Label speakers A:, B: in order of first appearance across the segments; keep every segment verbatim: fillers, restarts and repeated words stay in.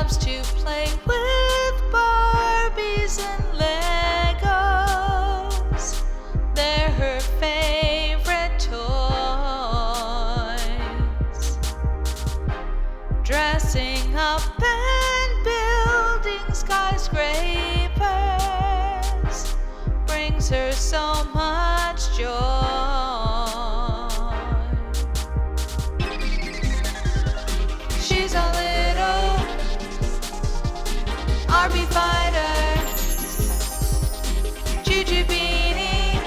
A: loves to play with Barbies and Legos. They're her favorite toys. Dressing up and building skyscrapers brings her so much joy. She's a little Barbie fighter, Juju Beanie,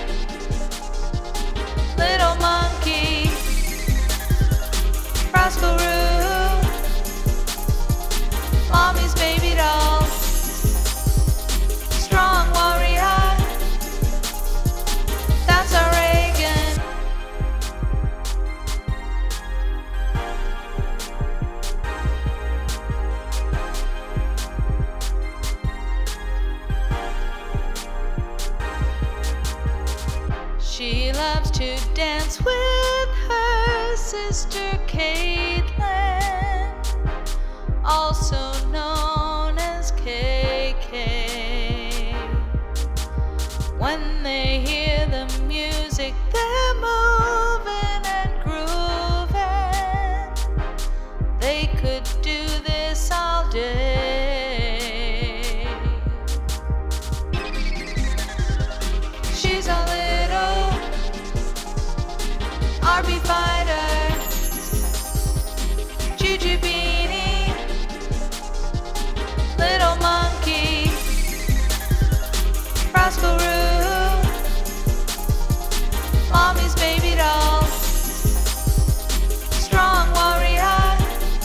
A: little monkey, Roscoe Roo, mommy's baby doll, strong warrior, that's our Reagan. She loves to dance with her sister Caitlin, also known as K K. When they hear the music, they're moving and grooving. They could do this all day. She's a little Barbie fighter, Juju Beanie, little monkey, Roscoe Roo, mommy's baby doll, strong warrior,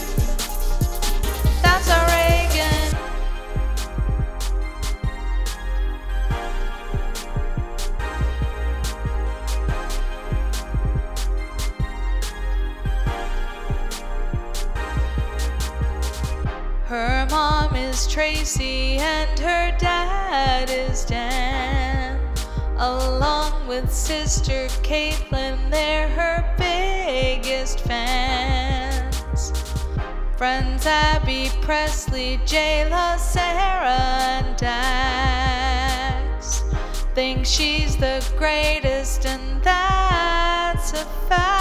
A: that's our Reagan. Her mom is Tracy and her dad is Dan. Along with sister Caitlin, they're her biggest fans. Friends Abby, Presley, Jayla, Sarah, and Dax think she's the greatest, and that's a fact.